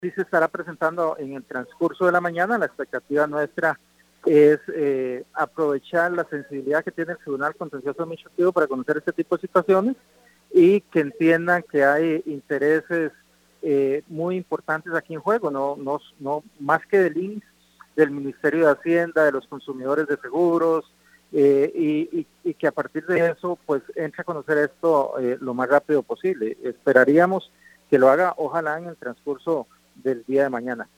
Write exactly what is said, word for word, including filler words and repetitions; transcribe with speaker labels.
Speaker 1: sí se estará presentando en el transcurso de la mañana. La expectativa nuestra es eh, aprovechar la sensibilidad que tiene el Tribunal Contencioso Administrativo para conocer este tipo de situaciones y que entiendan que hay intereses eh, muy importantes aquí en juego, no, no, no más que del I N S, del Ministerio de Hacienda, de los consumidores de seguros, eh, y, y, y que a partir de eso pues entre a conocer esto eh, lo más rápido posible. Esperaríamos que lo haga, ojalá, en el transcurso del día de mañana.